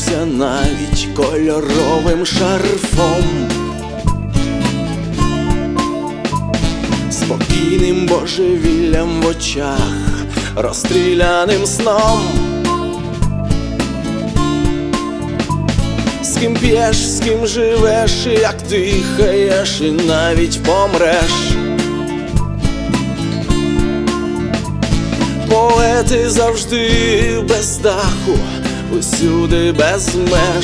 вкрився навіть кольоровим шарфом. Спокійним божевіллям в очах, розстріляним сном. З ким п'єш, з ким живеш, як дихаєш, і навіть помреш. Поети завжди без даху, усюди без меж.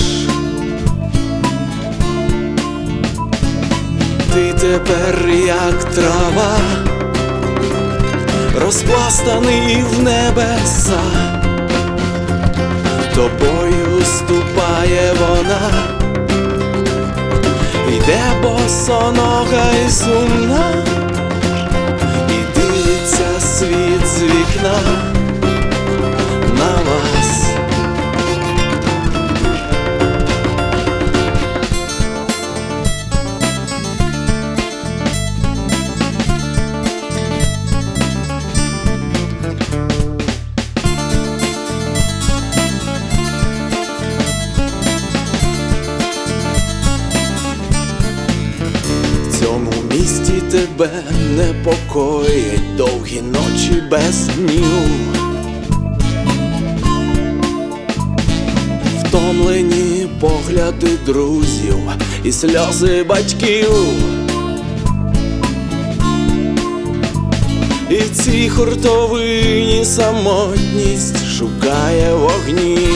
Ти тепер як трава, розпластаний в небеса. Тобою ступає вона, йде босонога й сумна, і дивиться світ з вікна на вас. В цьому місті тебе непокоїть довгі ночі без днів. Втомлені погляди друзів і сльози батьків. І в цій хуртовині самотність шукає вогні.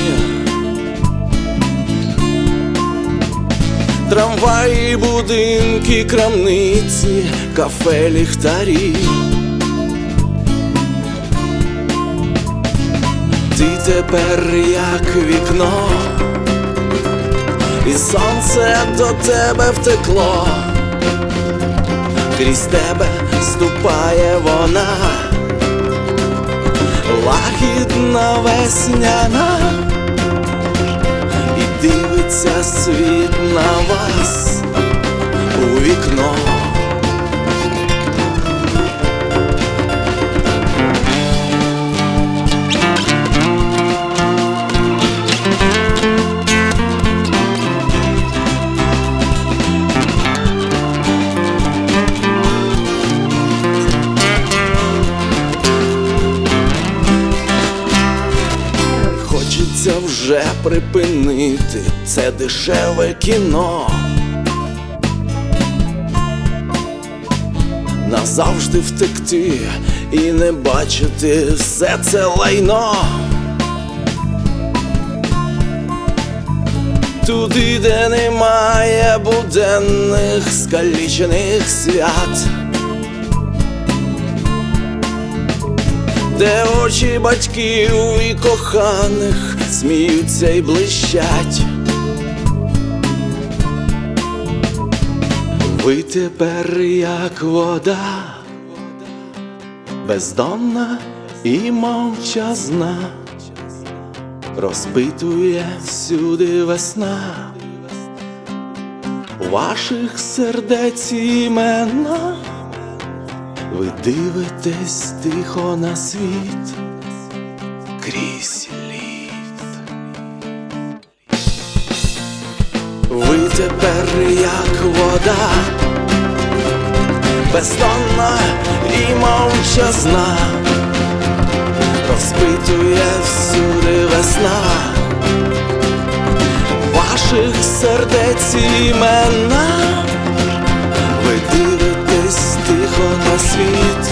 Трамваї, будинки, крамниці, кафе, ліхтарі. Ти тепер як вікно, і сонце до тебе втекло. Крізь тебе ступає вона, лагідна весняна, і дивиться світ на вас у вікно. Хочеться вже припинити це дешеве кіно, назавжди втекти і не бачити все це лайно. Туди, де немає буденних скалічених свят, де очі батьків і коханих сміються й блищать. Ви тепер як вода, бездонна і мовчазна, розпитує всюди весна ваших сердець імена. Ви дивитесь тихо на світ крізь лід. Ви тепер як вода, бездонна і мовчазна, розпитує всюди весна ваших сердець імена. Ви дивитесь тихо на світ